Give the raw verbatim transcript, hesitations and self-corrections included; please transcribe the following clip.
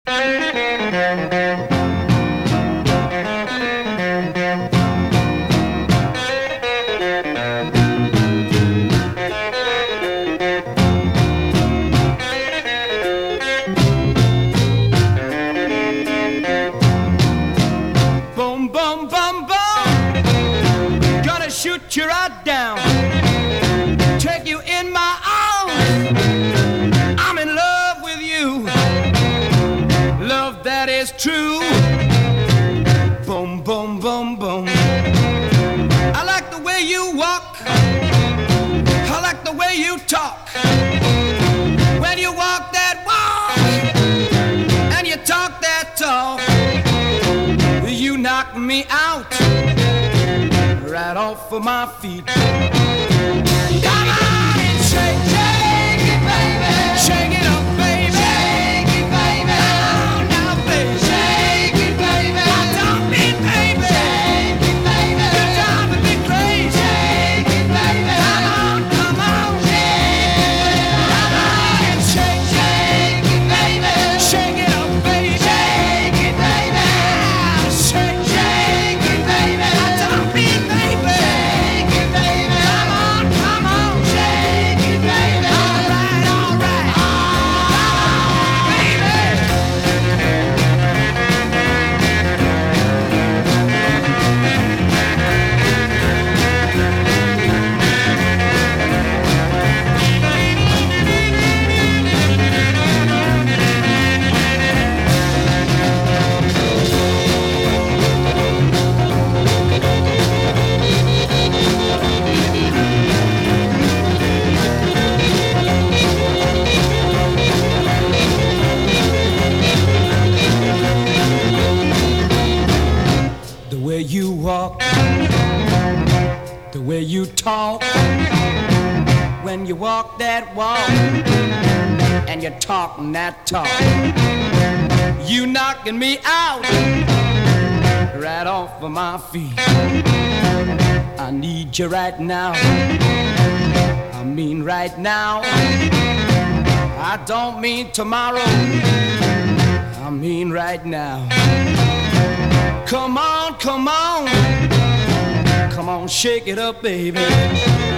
Boom, boom, boom, boom. Gonna shoot you right down. Take you in my arms. I'm in love with you. Love that is true. Boom, boom, boom, boom. I like the way you walk. I like the way you talk. When you walk that walk and you talk that talk, you knock me out right off of my feet. Come on and shake, shake it, baby. Shake it up, baby. Shake it, baby. Oh, now, baby. Shake it, baby. I don't mean, baby. Shake it, baby. You're driving me crazy. Shake it, baby. Come on, come on. Yeah. Come on and shake, shake it, baby. Shake it up, baby. Shake it, baby. Shake, shake it, baby. I don't mean, baby. Shake it, baby. Come on, come on. Shake it, baby. All right, all right. Oh, baby. The way you walk, the way you talk, when you walk that walk and you're talking that talk, you knocking me out right off of my feet. I need you right now, I mean right now. I don't mean tomorrow, I mean right now. Come on, come on, come on, shake it up, baby.